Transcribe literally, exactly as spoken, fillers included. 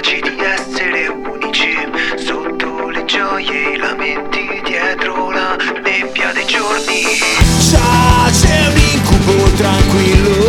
capaci di essere unici, sotto le gioie e i lamenti, dietro la nebbia dei giorni. Già c'è un incubo tranquillo